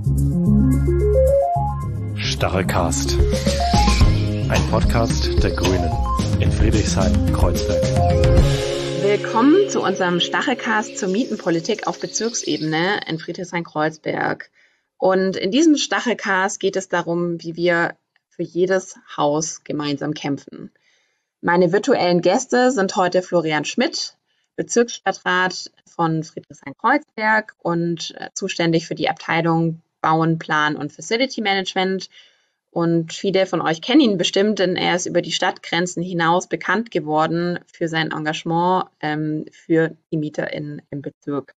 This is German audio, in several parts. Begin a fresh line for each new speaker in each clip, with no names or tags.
Stachelcast. Ein Podcast der Grünen in Friedrichshain-Kreuzberg.
Willkommen zu unserem Stachelcast zur Mietenpolitik auf Bezirksebene in Friedrichshain-Kreuzberg. Und in diesem Stachelcast geht es darum, wie wir für jedes Haus gemeinsam kämpfen. Meine virtuellen Gäste sind heute Florian Schmidt, Bezirksstadtrat von Friedrichshain-Kreuzberg und zuständig für die Abteilung Bauen, Plan und Facility Management. Und viele von euch kennen ihn bestimmt, denn er ist über die Stadtgrenzen hinaus bekannt geworden für sein Engagement für die MieterInnen im Bezirk.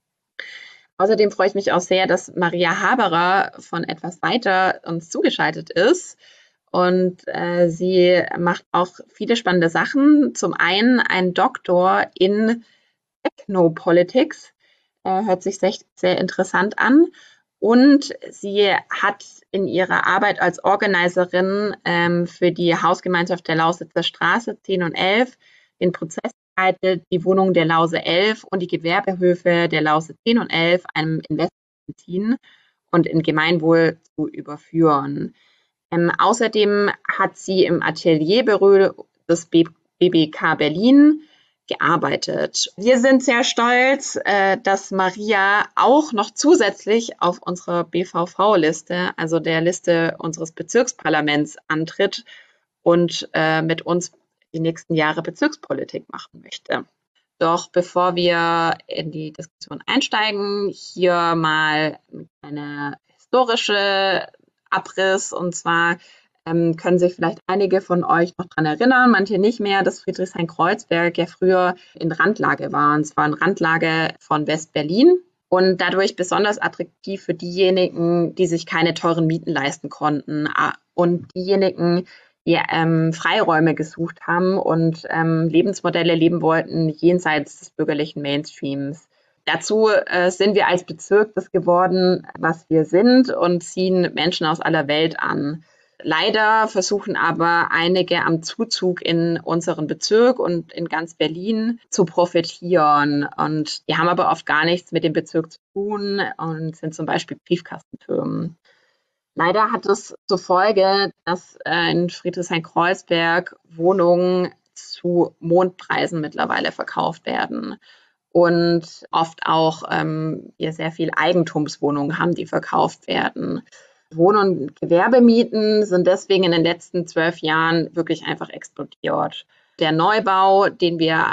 Außerdem freue ich mich auch sehr, dass Maria Haberer von etwas weiter uns zugeschaltet ist. Und sie macht auch viele spannende Sachen. Zum einen ein Doktor in Technopolitics, hört sich sehr interessant an. Und sie hat in ihrer Arbeit als Organiserin für die Hausgemeinschaft der Lausitzer Straße 10 und 11 den Prozess geleitet, die Wohnungen der Lause 11 und die Gewerbehöfe der Lause 10 und 11 einem Investor zu ziehen und in Gemeinwohl zu überführen. Außerdem hat sie im Atelierbüro des BBK Berlin gearbeitet. Wir sind sehr stolz, dass Maria auch noch zusätzlich auf unserer BVV-Liste, also der Liste unseres Bezirksparlaments, antritt und mit uns die nächsten Jahre Bezirkspolitik machen möchte. Doch bevor wir in die Diskussion einsteigen, hier mal eine historische Abriss, und zwar können sich vielleicht einige von euch noch daran erinnern, manche nicht mehr, dass Friedrichshain-Kreuzberg ja früher in Randlage war, und zwar in Randlage von West-Berlin und dadurch besonders attraktiv für diejenigen, die sich keine teuren Mieten leisten konnten und diejenigen, die Freiräume gesucht haben und Lebensmodelle leben wollten jenseits des bürgerlichen Mainstreams. Dazu sind wir als Bezirk das geworden, was wir sind, und ziehen Menschen aus aller Welt an. Leider versuchen aber einige am Zuzug in unseren Bezirk und in ganz Berlin zu profitieren. Und die haben aber oft gar nichts mit dem Bezirk zu tun und sind zum Beispiel Briefkastenfirmen. Leider hat es zur Folge, dass in Friedrichshain-Kreuzberg Wohnungen zu Mondpreisen mittlerweile verkauft werden. Und oft auch hier sehr viel Eigentumswohnungen haben, die verkauft werden. Wohn- und Gewerbemieten sind deswegen in den letzten 12 Jahren wirklich einfach explodiert. Der Neubau, den wir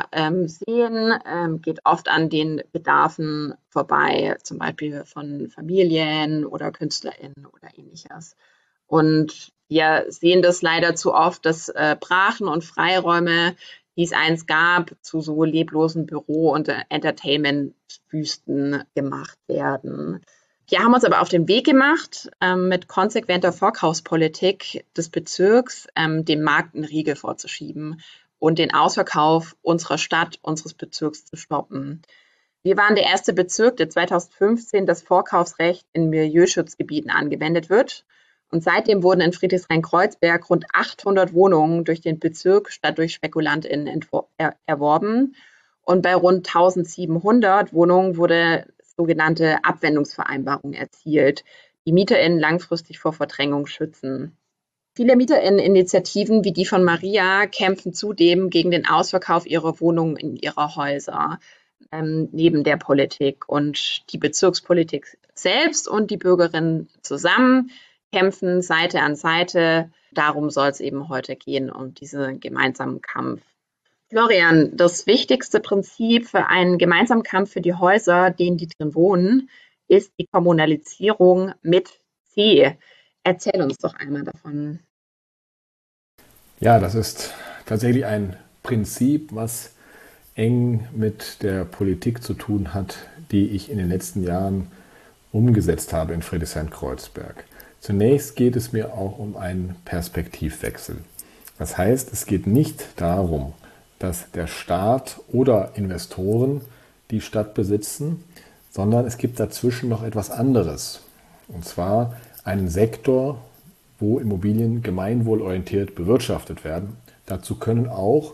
sehen, geht oft an den Bedarfen vorbei, zum Beispiel von Familien oder KünstlerInnen oder ähnliches. Und wir sehen das leider zu oft, dass Brachen und Freiräume, die es einst gab, zu so leblosen Büro- und Entertainment-Wüsten gemacht werden. Wir haben uns aber auf den Weg gemacht, mit konsequenter Verkaufspolitik des Bezirks dem Markt einen Riegel vorzuschieben und den Ausverkauf unserer Stadt, unseres Bezirks zu stoppen. Wir waren der erste Bezirk, der 2015 das Vorkaufsrecht in Milieuschutzgebieten angewendet wird. Und seitdem wurden in Friedrichshain-Kreuzberg rund 800 Wohnungen durch den Bezirk statt durch SpekulantInnen erworben. Und bei rund 1700 Wohnungen wurde sogenannte Abwendungsvereinbarung erzielt, die MieterInnen langfristig vor Verdrängung schützen. Viele MieterInnen-Initiativen wie die von Maria kämpfen zudem gegen den Ausverkauf ihrer Wohnungen in ihrer Häuser, neben der Politik. Und die Bezirkspolitik selbst und die Bürgerinnen zusammen kämpfen Seite an Seite. Darum soll es eben heute gehen, um diesen gemeinsamen Kampf. Florian, das wichtigste Prinzip für einen gemeinsamen Kampf für die Häuser, denen die drin wohnen, ist die Kommunalisierung mit C. Erzähl uns doch einmal davon.
Ja, das ist tatsächlich ein Prinzip, was eng mit der Politik zu tun hat, die ich in den letzten Jahren umgesetzt habe in Friedrichshain-Kreuzberg. Zunächst geht es mir auch um einen Perspektivwechsel. Das heißt, es geht nicht darum, dass der Staat oder Investoren die Stadt besitzen, sondern es gibt dazwischen noch etwas anderes. Und zwar einen Sektor, wo Immobilien gemeinwohlorientiert bewirtschaftet werden. Dazu können auch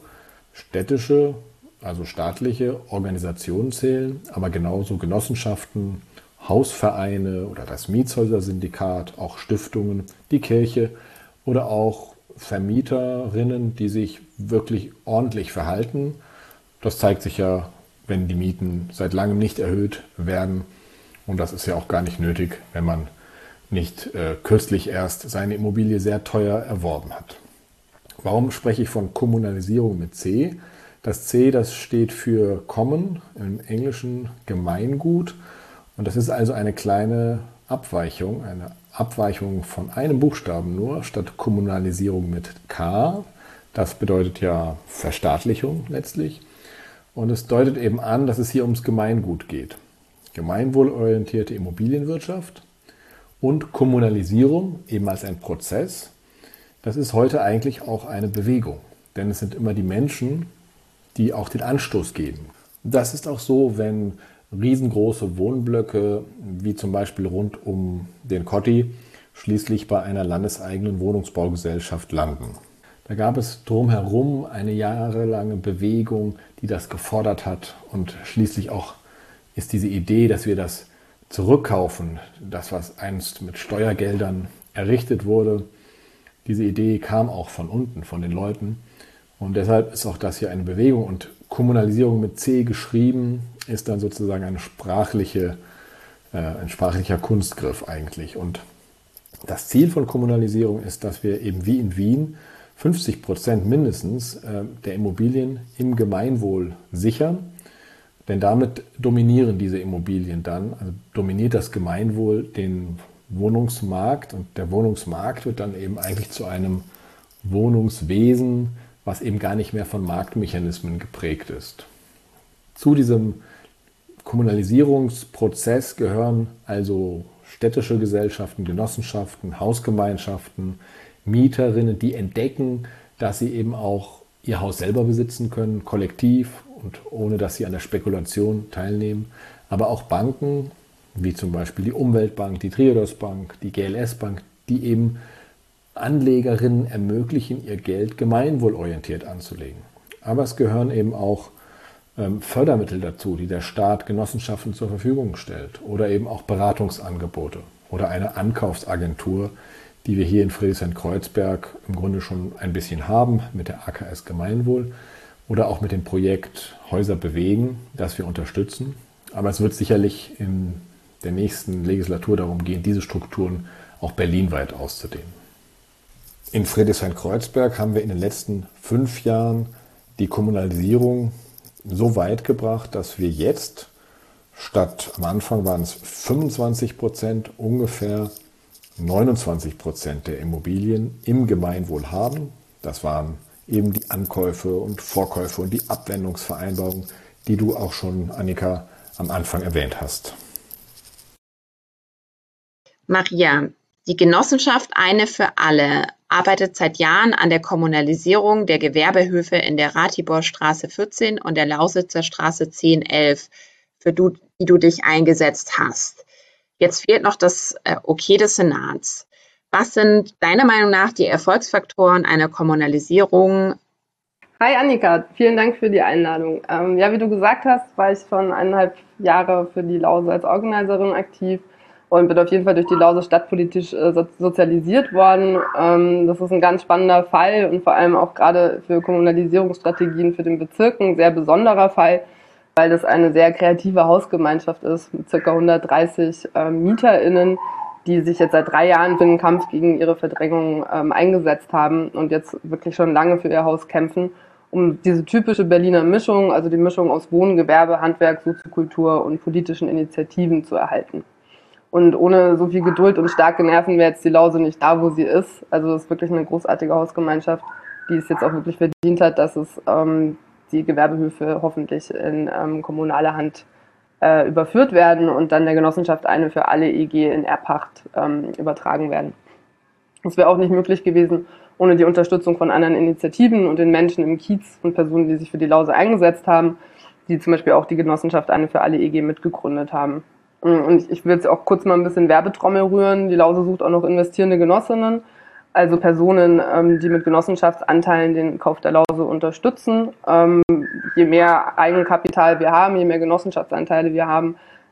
städtische, also staatliche Organisationen zählen, aber genauso Genossenschaften, Hausvereine oder das Mietshäuser-Syndikat, auch Stiftungen, die Kirche oder auch Vermieterinnen, die sich wirklich ordentlich verhalten. Das zeigt sich ja, wenn die Mieten seit langem nicht erhöht werden. Und das ist ja auch gar nicht nötig, wenn man nicht kürzlich erst seine Immobilie sehr teuer erworben hat. Warum spreche ich von Kommunalisierung mit C? Das C, das steht für Common, im Englischen Gemeingut. Und das ist also eine kleine Abweichung von einem Buchstaben nur, statt Kommunalisierung mit K. Das bedeutet ja Verstaatlichung letztlich. Und es deutet eben an, dass es hier ums Gemeingut geht. Gemeinwohlorientierte Immobilienwirtschaft und Kommunalisierung eben als ein Prozess. Das ist heute eigentlich auch eine Bewegung, denn es sind immer die Menschen, die auch den Anstoß geben. Das ist auch so, wenn riesengroße Wohnblöcke, wie zum Beispiel rund um den Kotti, schließlich bei einer landeseigenen Wohnungsbaugesellschaft landen. Da gab es drumherum eine jahrelange Bewegung, die das gefordert hat, und schließlich auch ist diese Idee, dass wir das zurückkaufen, das, was einst mit Steuergeldern errichtet wurde, diese Idee kam auch von unten, von den Leuten. Und deshalb ist auch das hier eine Bewegung. Und Kommunalisierung mit C geschrieben ist dann sozusagen ein sprachlicher Kunstgriff eigentlich. Und das Ziel von Kommunalisierung ist, dass wir eben wie in Wien 50% mindestens der Immobilien im Gemeinwohl sichern. Denn damit dominieren diese Immobilien dann, also dominiert das Gemeinwohl den Wohnungsmarkt, und der Wohnungsmarkt wird dann eben eigentlich zu einem Wohnungswesen, was eben gar nicht mehr von Marktmechanismen geprägt ist. Zu diesem Kommunalisierungsprozess gehören also städtische Gesellschaften, Genossenschaften, Hausgemeinschaften, Mieterinnen, die entdecken, dass sie eben auch ihr Haus selber besitzen können, kollektiv und ohne dass sie an der Spekulation teilnehmen. Aber auch Banken, wie zum Beispiel die Umweltbank, die Triodos Bank, die GLS Bank, die eben Anlegerinnen ermöglichen, ihr Geld gemeinwohlorientiert anzulegen. Aber es gehören eben auch Fördermittel dazu, die der Staat Genossenschaften zur Verfügung stellt, oder eben auch Beratungsangebote oder eine Ankaufsagentur, die wir hier in Friedrichshain-Kreuzberg im Grunde schon ein bisschen haben mit der AKS Gemeinwohl oder auch mit dem Projekt Häuser bewegen, das wir unterstützen. Aber es wird sicherlich in der nächsten Legislatur darum gehen, diese Strukturen auch berlinweit auszudehnen. In Friedrichshain-Kreuzberg haben wir in den letzten 5 Jahren die Kommunalisierung so weit gebracht, dass wir jetzt statt, am Anfang waren es 25%, ungefähr 29% der Immobilien im Gemeinwohl haben. Das waren eben die Ankäufe und Vorkäufe und die Abwendungsvereinbarungen, die du auch schon, Annika, am Anfang erwähnt hast.
Maria, die Genossenschaft Eine für Alle arbeitet seit Jahren an der Kommunalisierung der Gewerbehöfe in der Ratiborstraße 14 und der Lausitzer Straße 1011, für die du dich eingesetzt hast. Jetzt fehlt noch das Okay des Senats. Was sind deiner Meinung nach die Erfolgsfaktoren einer Kommunalisierung?
Hi Annika, vielen Dank für die Einladung. Ja, wie du gesagt hast, war ich schon 1,5 Jahre für die Lause als Organiserin aktiv und bin auf jeden Fall durch die Lause stadtpolitisch sozialisiert worden. Das ist ein ganz spannender Fall und vor allem auch gerade für Kommunalisierungsstrategien für den Bezirk ein sehr besonderer Fall, weil das eine sehr kreative Hausgemeinschaft ist mit ca. 130 MieterInnen, die sich jetzt seit 3 Jahren für den Kampf gegen ihre Verdrängung eingesetzt haben und jetzt wirklich schon lange für ihr Haus kämpfen, um diese typische Berliner Mischung, also die Mischung aus Wohnen, Gewerbe, Handwerk, Soziokultur und politischen Initiativen zu erhalten. Und ohne so viel Geduld und starke Nerven wäre jetzt die Lause nicht da, wo sie ist. Also es ist wirklich eine großartige Hausgemeinschaft, die es jetzt auch wirklich verdient hat, dass es die Gewerbehöfe hoffentlich in kommunale Hand überführt werden und dann der Genossenschaft Eine für Alle EG in Erbpacht übertragen werden. Das wäre auch nicht möglich gewesen ohne die Unterstützung von anderen Initiativen und den Menschen im Kiez und Personen, die sich für die Lause eingesetzt haben, die zum Beispiel auch die Genossenschaft Eine für Alle EG mitgegründet haben. Und ich will jetzt auch kurz mal ein bisschen Werbetrommel rühren. Die Lause sucht auch noch investierende Genossinnen, also Personen, die mit Genossenschaftsanteilen den Kauf der Lause unterstützen. Je mehr Eigenkapital wir haben, je mehr Genossenschaftsanteile wir haben,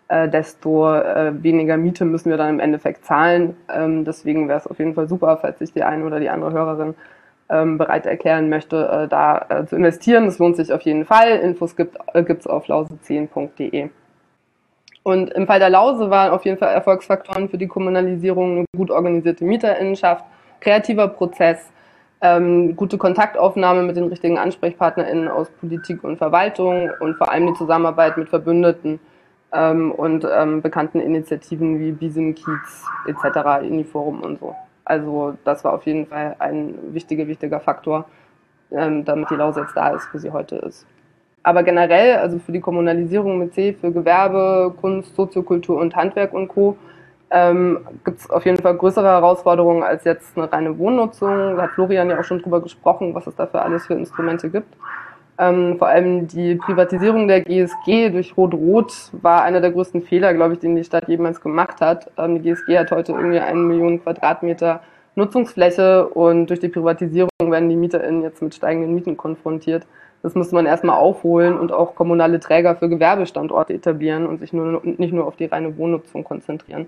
desto weniger Miete müssen wir dann im Endeffekt zahlen. Deswegen wäre es auf jeden Fall super, falls sich die eine oder die andere Hörerin bereit erklären möchte, da zu investieren. Das lohnt sich auf jeden Fall. Infos gibt's auf lause10.de. Und im Fall der Lause waren auf jeden Fall Erfolgsfaktoren für die Kommunalisierung eine gut organisierte MieterInnenschaft, kreativer Prozess, gute Kontaktaufnahme mit den richtigen AnsprechpartnerInnen aus Politik und Verwaltung und vor allem die Zusammenarbeit mit Verbündeten und bekannten Initiativen wie BISIM, Kiez etc., Uniforum und so. Also das war auf jeden Fall ein wichtiger Faktor, damit die Lause jetzt da ist, wo sie heute ist. Aber generell, also für die Kommunalisierung mit C, für Gewerbe, Kunst, Soziokultur und Handwerk und Co. Gibt es auf jeden Fall größere Herausforderungen als jetzt eine reine Wohnnutzung. Da hat Florian ja auch schon drüber gesprochen, was es dafür alles für Instrumente gibt. Vor allem die Privatisierung der GSG durch Rot-Rot war einer der größten Fehler, glaube ich, den die Stadt jemals gemacht hat. Die GSG hat heute irgendwie 1 Million Quadratmeter Nutzungsfläche und durch die Privatisierung werden die MieterInnen jetzt mit steigenden Mieten konfrontiert. Das müsste man erstmal aufholen und auch kommunale Träger für Gewerbestandorte etablieren und sich nicht nur auf die reine Wohnnutzung konzentrieren.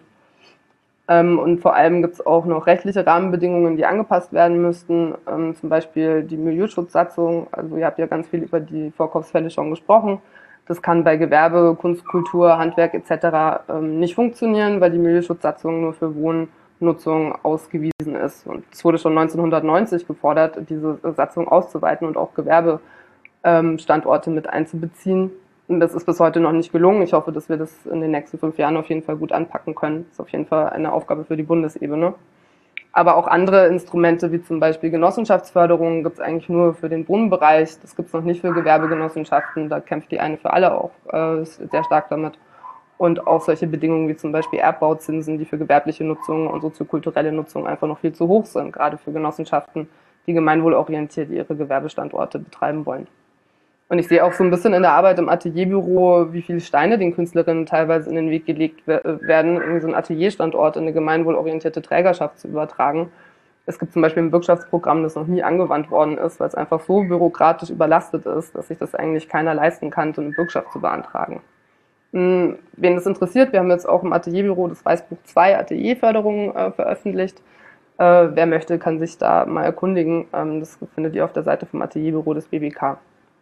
Und vor allem gibt es auch noch rechtliche Rahmenbedingungen, die angepasst werden müssten, zum Beispiel die Milieuschutzsatzung. Also ihr habt ja ganz viel über die Vorkaufsfälle schon gesprochen. Das kann bei Gewerbe, Kunst, Kultur, Handwerk etc. Nicht funktionieren, weil die Milieuschutzsatzung nur für Wohnnutzung ausgewiesen ist. Und es wurde schon 1990 gefordert, diese Satzung auszuweiten und auch Gewerbestandorte mit einzubeziehen. Und das ist bis heute noch nicht gelungen. Ich hoffe, dass wir das in den nächsten 5 Jahren auf jeden Fall gut anpacken können. Das ist auf jeden Fall eine Aufgabe für die Bundesebene. Aber auch andere Instrumente, wie zum Beispiel Genossenschaftsförderung, gibt es eigentlich nur für den Wohnbereich. Das gibt es noch nicht für Gewerbegenossenschaften. Da kämpft die eine für alle auch sehr stark damit. Und auch solche Bedingungen wie zum Beispiel Erbbauzinsen, die für gewerbliche Nutzung und soziokulturelle Nutzung einfach noch viel zu hoch sind, gerade für Genossenschaften, die gemeinwohlorientiert ihre Gewerbestandorte betreiben wollen. Und ich sehe auch so ein bisschen in der Arbeit im Atelierbüro, wie viele Steine den Künstlerinnen teilweise in den Weg gelegt werden, irgendwie so einen Atelierstandort in eine gemeinwohlorientierte Trägerschaft zu übertragen. Es gibt zum Beispiel ein Bürgschaftsprogramm, das noch nie angewandt worden ist, weil es einfach so bürokratisch überlastet ist, dass sich das eigentlich keiner leisten kann, so eine Bürgschaft zu beantragen. Wen das interessiert, wir haben jetzt auch im Atelierbüro das Weißbuch 2 Atelierförderung veröffentlicht. Wer möchte, kann sich da mal erkundigen. Das findet ihr auf der Seite vom Atelierbüro des BBK.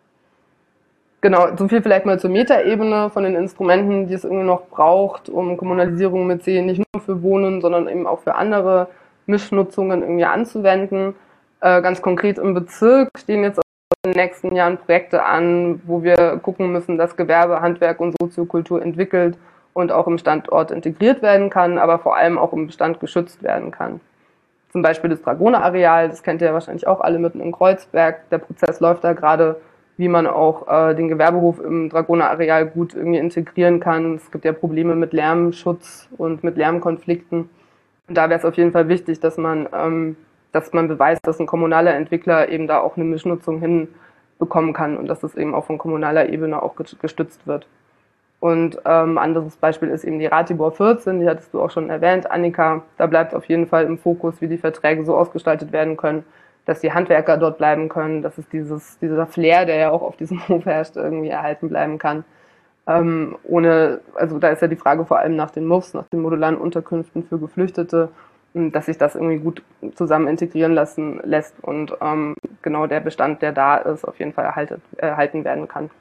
Genau, so viel vielleicht mal zur Metaebene von den Instrumenten, die es irgendwie noch braucht, um Kommunalisierung mit C nicht nur für Wohnen, sondern eben auch für andere Mischnutzungen irgendwie anzuwenden. Ganz konkret im Bezirk stehen jetzt in den nächsten Jahren Projekte an, wo wir gucken müssen, dass Gewerbe, Handwerk und Soziokultur entwickelt und auch im Standort integriert werden kann, aber vor allem auch im Bestand geschützt werden kann. Zum Beispiel das Dragoner-Areal, das kennt ihr ja wahrscheinlich auch alle mitten in Kreuzberg. Der Prozess läuft da gerade, wie man auch den Gewerbehof im Dragoner-Areal gut irgendwie integrieren kann. Es gibt ja Probleme mit Lärmschutz und mit Lärmkonflikten. Und da wäre es auf jeden Fall wichtig, dass man beweist, dass ein kommunaler Entwickler eben da auch eine Mischnutzung hinbekommen kann und dass das eben auch von kommunaler Ebene auch gestützt wird. Und anderes Beispiel ist eben die Ratibor 14, die hattest du auch schon erwähnt, Annika. Da bleibt auf jeden Fall im Fokus, wie die Verträge so ausgestaltet werden können, dass die Handwerker dort bleiben können, dass es dieser Flair, der ja auch auf diesem Hof herrscht, irgendwie erhalten bleiben kann. Also da ist ja die Frage vor allem nach den MUFs, nach den modularen Unterkünften für Geflüchtete, dass sich das irgendwie gut zusammen integrieren lässt und genau der Bestand, der da ist, auf jeden Fall erhalten werden kann.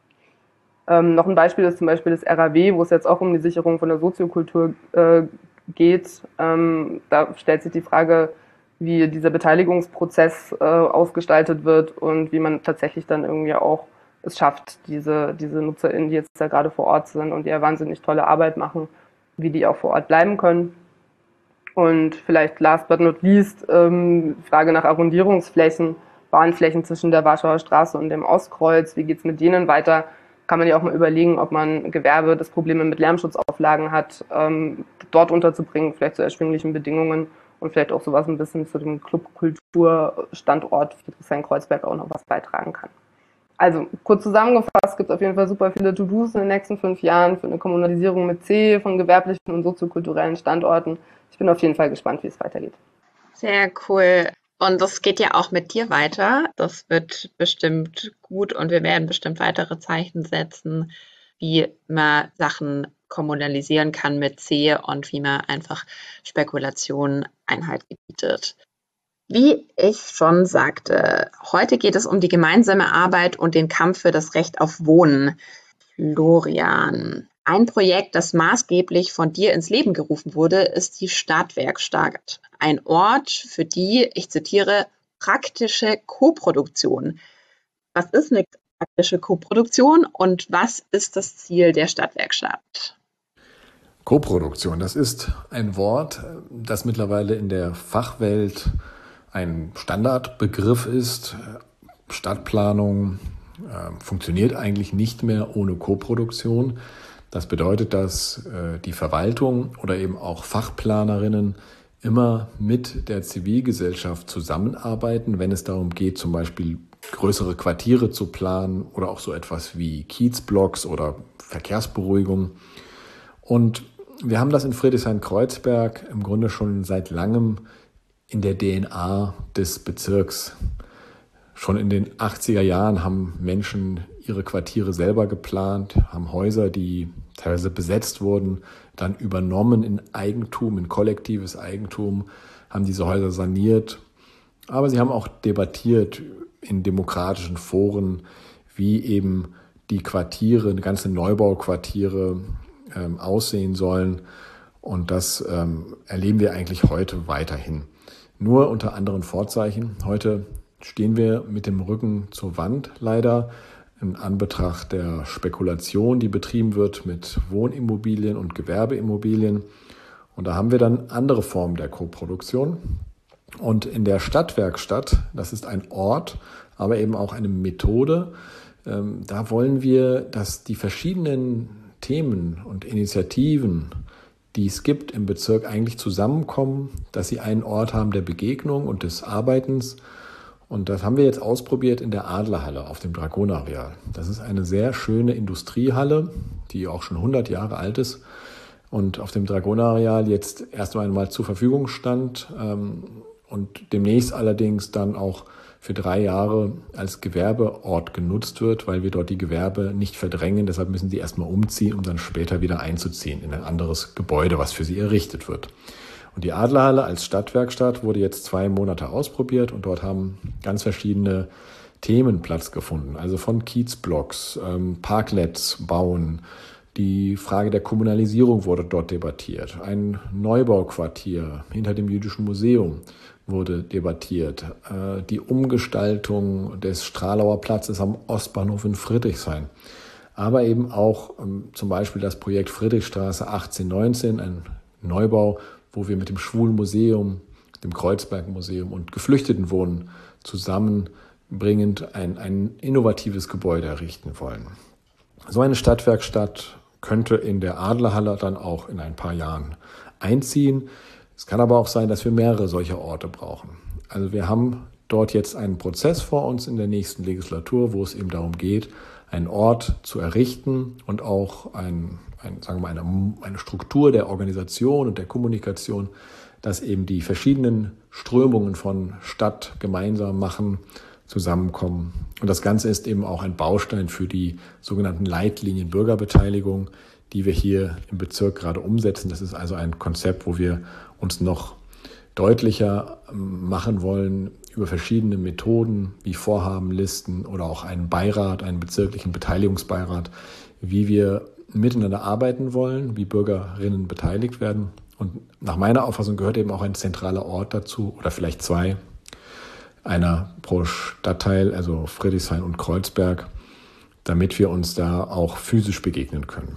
Noch ein Beispiel ist zum Beispiel das RAW, wo es jetzt auch um die Sicherung von der Soziokultur geht. Da stellt sich die Frage, wie dieser Beteiligungsprozess ausgestaltet wird und wie man tatsächlich dann irgendwie auch es schafft, diese NutzerInnen, die jetzt da gerade vor Ort sind und die ja wahnsinnig tolle Arbeit machen, wie die auch vor Ort bleiben können. Und vielleicht last but not least, Frage nach Arrondierungsflächen, Bahnflächen zwischen der Warschauer Straße und dem Ostkreuz, wie geht's mit denen weiter? Kann man ja auch mal überlegen, ob man Gewerbe, das Probleme mit Lärmschutzauflagen hat, dort unterzubringen, vielleicht zu erschwinglichen Bedingungen und vielleicht auch sowas ein bisschen zu dem Clubkulturstandort Friedrichshain-Kreuzberg auch noch was beitragen kann. Also kurz zusammengefasst, gibt es auf jeden Fall super viele To-Dos in den nächsten 5 Jahren für eine Kommunalisierung mit C von gewerblichen und soziokulturellen Standorten. Ich bin auf jeden Fall gespannt, wie es weitergeht.
Sehr cool. Und das geht ja auch mit dir weiter. Das wird bestimmt gut und wir werden bestimmt weitere Zeichen setzen, wie man Sachen kommunalisieren kann mit C und wie man einfach Spekulationen Einhalt gebietet. Wie ich schon sagte, heute geht es um die gemeinsame Arbeit und den Kampf für das Recht auf Wohnen. Florian, ein Projekt, das maßgeblich von dir ins Leben gerufen wurde, ist die Stadtwerkstatt. Ein Ort für die, ich zitiere, praktische Koproduktion. Was ist eine praktische Koproduktion und was ist das Ziel der Stadtwerkstatt?
Koproduktion, das ist ein Wort, das mittlerweile in der Fachwelt ein Standardbegriff ist. Stadtplanung funktioniert eigentlich nicht mehr ohne Koproduktion. Das bedeutet, dass die Verwaltung oder eben auch Fachplanerinnen immer mit der Zivilgesellschaft zusammenarbeiten, wenn es darum geht, zum Beispiel größere Quartiere zu planen oder auch so etwas wie Kiezblocks oder Verkehrsberuhigung. Und wir haben das in Friedrichshain-Kreuzberg im Grunde schon seit langem in der DNA des Bezirks. Schon in den 80er Jahren haben Menschen ihre Quartiere selber geplant, haben Häuser, die teilweise besetzt wurden, dann übernommen in Eigentum, in kollektives Eigentum, haben diese Häuser saniert. Aber sie haben auch debattiert in demokratischen Foren, wie eben die Quartiere, ganze Neubauquartiere aussehen sollen. Und das erleben wir eigentlich heute weiterhin. Nur unter anderen Vorzeichen. Heute stehen wir mit dem Rücken zur Wand, leider, in Anbetracht der Spekulation, die betrieben wird mit Wohnimmobilien und Gewerbeimmobilien. Und da haben wir dann andere Formen der Koproduktion. Und in der Stadtwerkstatt, das ist ein Ort, aber eben auch eine Methode, da wollen wir, dass die verschiedenen Themen und Initiativen, die es gibt im Bezirk, eigentlich zusammenkommen, dass sie einen Ort haben der Begegnung und des Arbeitens. Und das haben wir jetzt ausprobiert in der Adlerhalle auf dem Dragoner-Areal. Das ist eine sehr schöne Industriehalle, die auch schon 100 Jahre alt ist und auf dem Dragoner-Areal jetzt erst einmal zur Verfügung stand und demnächst allerdings dann auch für 3 Jahre als Gewerbeort genutzt wird, weil wir dort die Gewerbe nicht verdrängen. Deshalb müssen sie erstmal umziehen, um dann später wieder einzuziehen in ein anderes Gebäude, was für sie errichtet wird. Und die Adlerhalle als Stadtwerkstatt wurde jetzt 2 Monate ausprobiert und dort haben ganz verschiedene Themen Platz gefunden. Also von Kiezblocks, Parklets bauen, die Frage der Kommunalisierung wurde dort debattiert. Ein Neubauquartier hinter dem Jüdischen Museum wurde debattiert. Die Umgestaltung des Stralauer Platzes am Ostbahnhof in Friedrichshain. Aber eben auch zum Beispiel das Projekt Friedrichstraße 1819, ein Neubau, wo wir mit dem Schwulenmuseum, dem Kreuzberg-Museum und Geflüchtetenwohnen zusammenbringend ein innovatives Gebäude errichten wollen. So eine Stadtwerkstatt könnte in der Adlerhalle dann auch in ein paar Jahren einziehen. Es kann aber auch sein, dass wir mehrere solcher Orte brauchen. Also wir haben dort jetzt einen Prozess vor uns in der nächsten Legislatur, wo es eben darum geht, einen Ort zu errichten und auch eine Struktur der Organisation und der Kommunikation, dass eben die verschiedenen Strömungen von Stadt gemeinsam machen, zusammenkommen. Und das Ganze ist eben auch ein Baustein für die sogenannten Leitlinien Bürgerbeteiligung, die wir hier im Bezirk gerade umsetzen. Das ist also ein Konzept, wo wir uns noch deutlicher machen wollen über verschiedene Methoden wie Vorhabenlisten oder auch einen Beirat, einen bezirklichen Beteiligungsbeirat, wie wir miteinander arbeiten wollen, wie Bürgerinnen beteiligt werden. Und nach meiner Auffassung gehört eben auch ein zentraler Ort dazu oder vielleicht 2, einer pro Stadtteil, also Friedrichshain und Kreuzberg, damit wir uns da auch physisch begegnen können.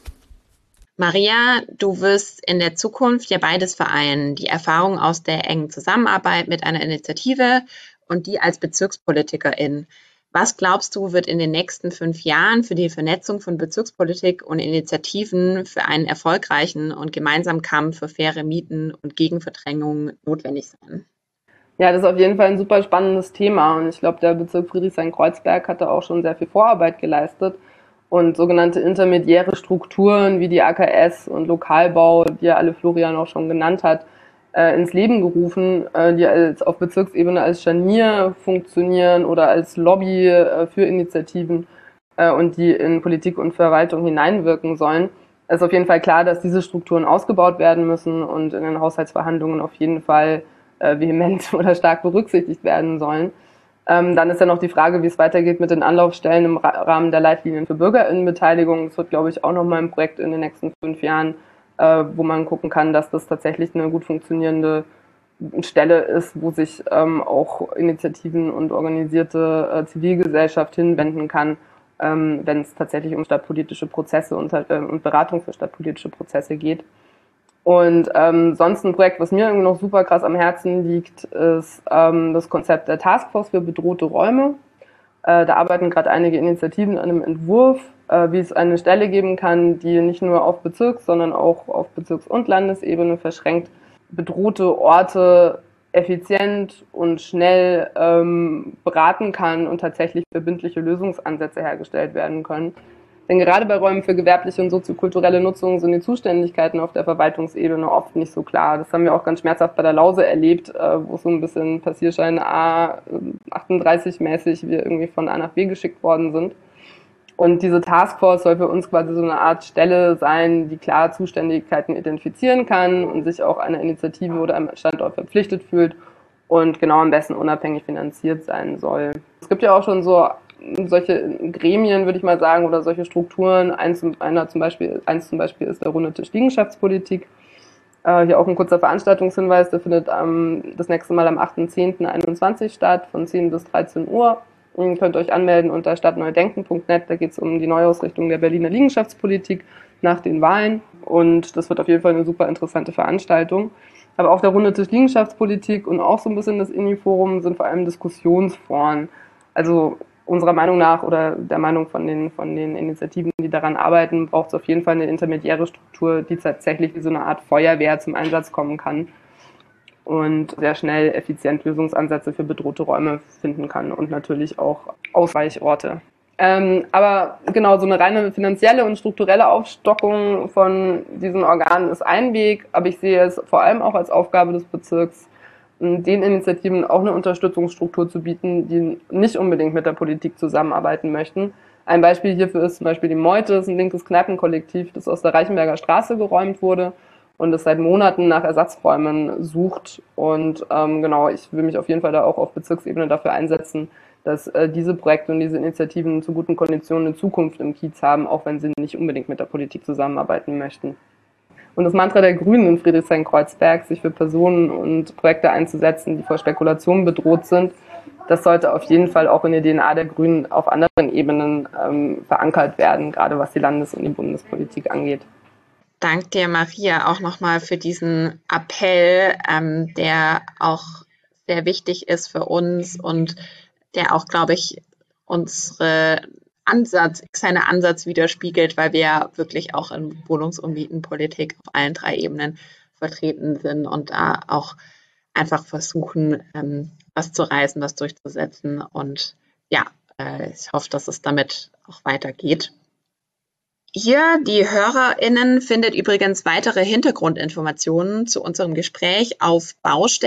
Maria, du wirst in der Zukunft ja beides vereinen, die Erfahrung aus der engen Zusammenarbeit mit einer Initiative und die als Bezirkspolitikerin. Was glaubst du, wird in den nächsten 5 Jahren für die Vernetzung von Bezirkspolitik und Initiativen für einen erfolgreichen und gemeinsamen Kampf für faire Mieten und Gegenverdrängung notwendig sein?
Ja, das ist auf jeden Fall ein super spannendes Thema und ich glaube, der Bezirk Friedrichshain-Kreuzberg hat da auch schon sehr viel Vorarbeit geleistet und sogenannte intermediäre Strukturen wie die AKS und Lokalbau, die ja alle Florian auch schon genannt hat, ins Leben gerufen, die auf Bezirksebene als Scharnier funktionieren oder als Lobby für Initiativen und die in Politik und Verwaltung hineinwirken sollen. Es ist auf jeden Fall klar, dass diese Strukturen ausgebaut werden müssen und in den Haushaltsverhandlungen auf jeden Fall vehement oder stark berücksichtigt werden sollen. Dann ist ja noch die Frage, wie es weitergeht mit den Anlaufstellen im Rahmen der Leitlinien für BürgerInnenbeteiligung. Das wird, glaube ich, auch nochmal ein Projekt in den nächsten 5 Jahren, wo man gucken kann, dass das tatsächlich eine gut funktionierende Stelle ist, wo sich auch Initiativen und organisierte Zivilgesellschaft hinwenden kann, wenn es tatsächlich um stadtpolitische Prozesse und Beratung für stadtpolitische Prozesse geht. Und sonst ein Projekt, was mir irgendwie noch super krass am Herzen liegt, ist das Konzept der Taskforce für bedrohte Räume. Da arbeiten gerade einige Initiativen an einem Entwurf, wie es eine Stelle geben kann, die nicht nur auf Bezirks-, sondern auch auf Bezirks- und Landesebene verschränkt bedrohte Orte effizient und schnell beraten kann und tatsächlich verbindliche Lösungsansätze hergestellt werden können. Denn gerade bei Räumen für gewerbliche und soziokulturelle Nutzung sind die Zuständigkeiten auf der Verwaltungsebene oft nicht so klar. Das haben wir auch ganz schmerzhaft bei der Lause erlebt, wo so ein bisschen Passierschein A38-mäßig wir irgendwie von A nach B geschickt worden sind. Und diese Taskforce soll für uns quasi so eine Art Stelle sein, die klar Zuständigkeiten identifizieren kann und sich auch einer Initiative oder einem Standort verpflichtet fühlt und genau am besten unabhängig finanziert sein soll. Es gibt ja auch schon so solche Gremien, würde ich mal sagen, oder solche Strukturen. Eins zum Beispiel ist der Runde Tisch Liegenschaftspolitik. Hier auch ein kurzer Veranstaltungshinweis, der findet das nächste Mal am 8.10.21 statt, von 10 bis 13 Uhr. Ihr könnt euch anmelden unter stadtneudenken.net. Da geht es um die Neuausrichtung der Berliner Liegenschaftspolitik nach den Wahlen. Und das wird auf jeden Fall eine super interessante Veranstaltung. Aber auch der Runde Tisch Liegenschaftspolitik und auch so ein bisschen das INI-Forum sind vor allem Diskussionsforen. Also unserer Meinung nach oder der Meinung von den Initiativen, die daran arbeiten, braucht es auf jeden Fall eine intermediäre Struktur, die tatsächlich wie so eine Art Feuerwehr zum Einsatz kommen kann und sehr schnell effizient Lösungsansätze für bedrohte Räume finden kann und natürlich auch Ausweichorte. Aber genau, so eine reine finanzielle und strukturelle Aufstockung von diesen Organen ist ein Weg, aber ich sehe es vor allem auch als Aufgabe des Bezirks, den Initiativen auch eine Unterstützungsstruktur zu bieten, die nicht unbedingt mit der Politik zusammenarbeiten möchten. Ein Beispiel hierfür ist zum Beispiel die Meute, das ist ein linkes Kneipenkollektiv, das aus der Reichenberger Straße geräumt wurde und das seit Monaten nach Ersatzräumen sucht. Und genau, ich will mich auf jeden Fall da auch auf Bezirksebene dafür einsetzen, dass diese Projekte und diese Initiativen zu guten Konditionen eine Zukunft im Kiez haben, auch wenn sie nicht unbedingt mit der Politik zusammenarbeiten möchten. Und das Mantra der Grünen in Friedrichshain-Kreuzberg, sich für Personen und Projekte einzusetzen, die vor Spekulationen bedroht sind, das sollte auf jeden Fall auch in der DNA der Grünen auf anderen Ebenen verankert werden, gerade was die Landes- und die Bundespolitik angeht.
Danke dir, Maria, auch nochmal für diesen Appell, der auch sehr wichtig ist für uns und der auch, glaube ich, seinen Ansatz widerspiegelt, weil wir wirklich auch in Wohnungs- und Mietenpolitik auf allen 3 Ebenen vertreten sind und da auch einfach versuchen, was zu reißen, was durchzusetzen. Und ja, ich hoffe, dass es damit auch weitergeht. Ihr, die HörerInnen, findet übrigens weitere Hintergrundinformationen zu unserem Gespräch auf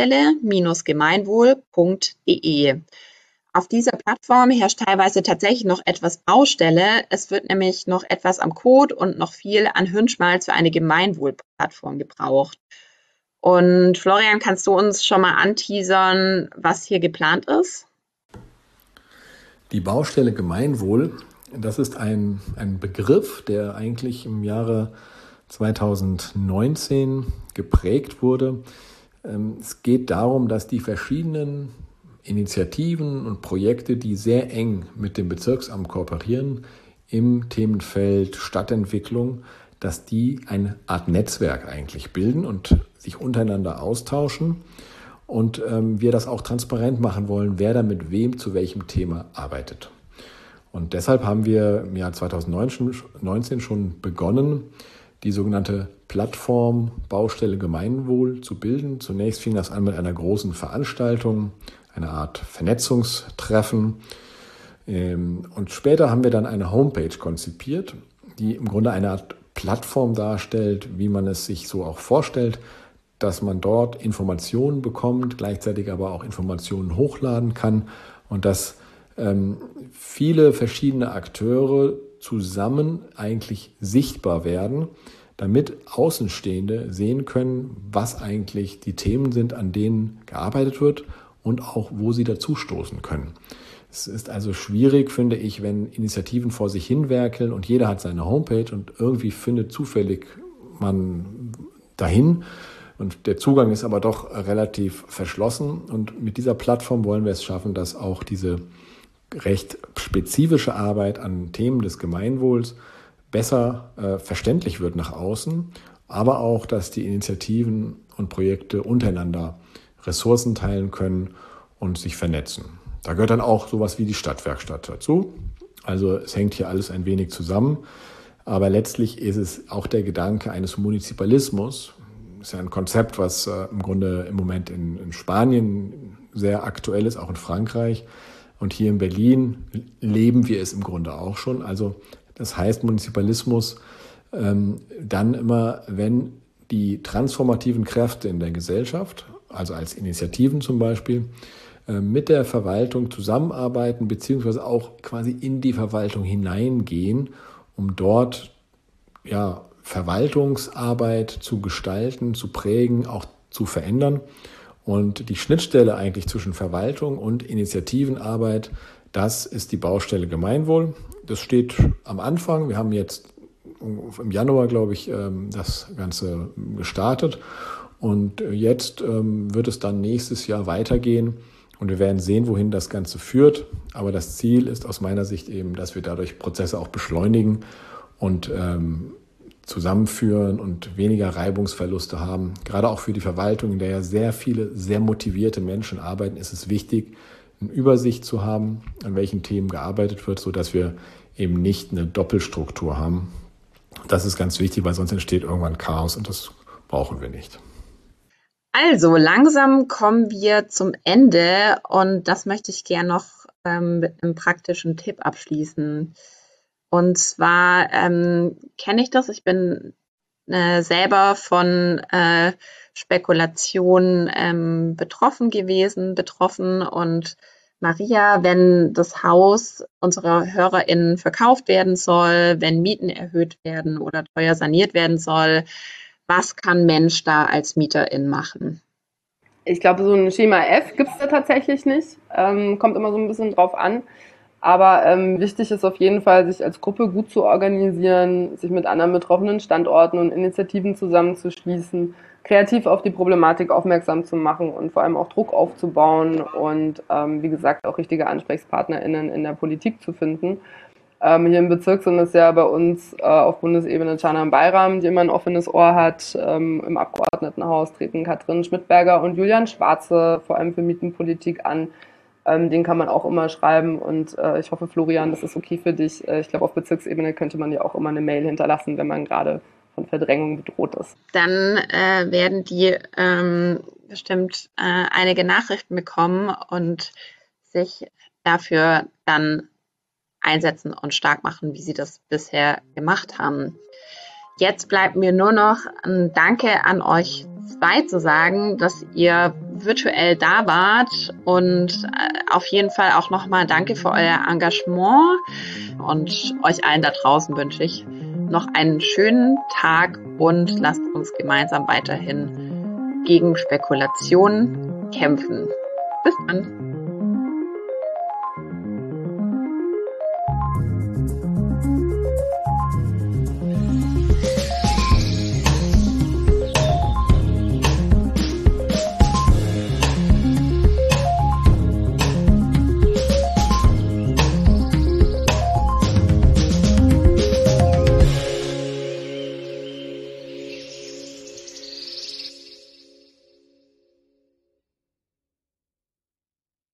baustelle-gemeinwohl.de. Auf dieser Plattform herrscht teilweise tatsächlich noch etwas Baustelle. Es wird nämlich noch etwas am Code und noch viel an Hirnschmalz für eine Gemeinwohlplattform gebraucht. Und Florian, kannst du uns schon mal anteasern, was hier geplant ist?
Die Baustelle Gemeinwohl, das ist ein Begriff, der eigentlich im Jahre 2019 geprägt wurde. Es geht darum, dass die verschiedenen Initiativen und Projekte, die sehr eng mit dem Bezirksamt kooperieren im Themenfeld Stadtentwicklung, dass die eine Art Netzwerk eigentlich bilden und sich untereinander austauschen. Und wir das auch transparent machen wollen, wer da mit wem zu welchem Thema arbeitet. Und deshalb haben wir im Jahr 2019 schon begonnen, die sogenannte Plattform Baustelle Gemeinwohl zu bilden. Zunächst fing das an mit einer großen Veranstaltung, eine Art Vernetzungstreffen. Und später haben wir dann eine Homepage konzipiert, die im Grunde eine Art Plattform darstellt, wie man es sich so auch vorstellt, dass man dort Informationen bekommt, gleichzeitig aber auch Informationen hochladen kann und dass viele verschiedene Akteure zusammen eigentlich sichtbar werden, damit Außenstehende sehen können, was eigentlich die Themen sind, an denen gearbeitet wird und auch, wo sie dazustoßen können. Es ist also schwierig, finde ich, wenn Initiativen vor sich hinwerkeln und jeder hat seine Homepage und irgendwie findet zufällig man dahin. Und der Zugang ist aber doch relativ verschlossen. Und mit dieser Plattform wollen wir es schaffen, dass auch diese recht spezifische Arbeit an Themen des Gemeinwohls besser verständlich wird nach außen, aber auch, dass die Initiativen und Projekte untereinander Ressourcen teilen können und sich vernetzen. Da gehört dann auch sowas wie die Stadtwerkstatt dazu. Also es hängt hier alles ein wenig zusammen, aber letztlich ist es auch der Gedanke eines Munizipalismus. Das ist ja ein Konzept, was im Grunde im Moment in Spanien sehr aktuell ist, auch in Frankreich. Und hier in Berlin leben wir es im Grunde auch schon. Also das heißt Munizipalismus dann immer, wenn die transformativen Kräfte in der Gesellschaft, also als Initiativen zum Beispiel, mit der Verwaltung zusammenarbeiten, beziehungsweise auch quasi in die Verwaltung hineingehen, um dort Verwaltungsarbeit zu gestalten, zu prägen, auch zu verändern. Und die Schnittstelle eigentlich zwischen Verwaltung und Initiativenarbeit, das ist die Baustelle Gemeinwohl. Das steht am Anfang. Wir haben jetzt im Januar, glaube ich, das Ganze gestartet. Und jetzt wird es dann nächstes Jahr weitergehen. Und wir werden sehen, wohin das Ganze führt. Aber das Ziel ist aus meiner Sicht eben, dass wir dadurch Prozesse auch beschleunigen und zusammenführen und weniger Reibungsverluste haben. Gerade auch für die Verwaltung, in der ja sehr viele, sehr motivierte Menschen arbeiten, ist es wichtig, eine Übersicht zu haben, an welchen Themen gearbeitet wird, sodass wir eben nicht eine Doppelstruktur haben. Das ist ganz wichtig, weil sonst entsteht irgendwann Chaos und das brauchen wir nicht.
Also langsam kommen wir zum Ende und das möchte ich gerne noch mit einem praktischen Tipp abschließen. Und zwar kenne ich das, ich bin selber von Spekulation betroffen und Maria, wenn das Haus unserer HörerInnen verkauft werden soll, wenn Mieten erhöht werden oder teuer saniert werden soll, was kann Mensch da als Mieterin machen?
Ich glaube, so ein Schema F gibt es da tatsächlich nicht. Kommt immer so ein bisschen drauf an. Aber wichtig ist auf jeden Fall, sich als Gruppe gut zu organisieren, sich mit anderen betroffenen Standorten und Initiativen zusammenzuschließen, kreativ auf die Problematik aufmerksam zu machen und vor allem auch Druck aufzubauen und wie gesagt auch richtige AnsprechpartnerInnen in der Politik zu finden. Hier im Bezirk sind es ja bei uns auf Bundesebene Canan Bayram, die immer ein offenes Ohr hat. Im Abgeordnetenhaus treten Katrin Schmidberger und Julian Schwarze vor allem für Mietenpolitik an. Den kann man auch immer schreiben und ich hoffe, Florian, das ist okay für dich. Ich glaube, auf Bezirksebene könnte man ja auch immer eine Mail hinterlassen, wenn man gerade von Verdrängung bedroht ist.
Dann werden die bestimmt einige Nachrichten bekommen und sich dafür dann einsetzen und stark machen, wie sie das bisher gemacht haben. Jetzt bleibt mir nur noch ein Danke an euch zwei zu sagen, dass ihr virtuell da wart und auf jeden Fall auch nochmal danke für euer Engagement und euch allen da draußen wünsche ich noch einen schönen Tag und lasst uns gemeinsam weiterhin gegen Spekulationen kämpfen. Bis dann!